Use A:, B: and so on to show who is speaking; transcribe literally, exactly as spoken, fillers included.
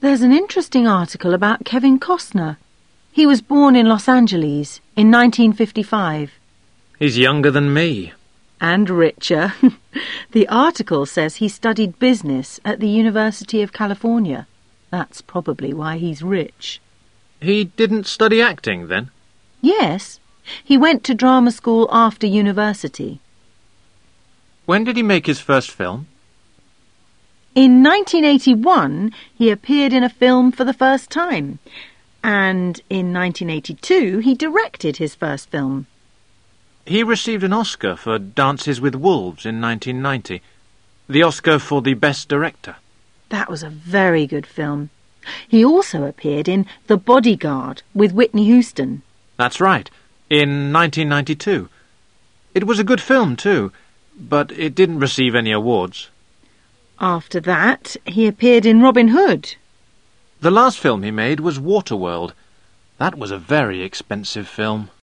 A: There's an interesting article about Kevin Costner. He was born in Los Angeles in nineteen fifty-five.
B: He's younger than me.
A: And richer. The article says he studied business at the University of California. That's probably why he's rich.
B: He didn't study acting, then?
A: Yes. He went to drama school after university.
B: When did he make his first film?
A: In nineteen eighty-one, he appeared in a film for the first time. And in nineteen eighty-two, he directed his first film.
B: He received an Oscar for Dances with Wolves in nineteen ninety. The Oscar for the Best Director.
A: That was a very good film. He also appeared in The Bodyguard with Whitney Houston.
B: That's right, in nineteen ninety-two. It was a good film, too, but it didn't receive any awards.
A: After that, he appeared in Robin Hood.
B: The last film he made was Waterworld. That was a very expensive film.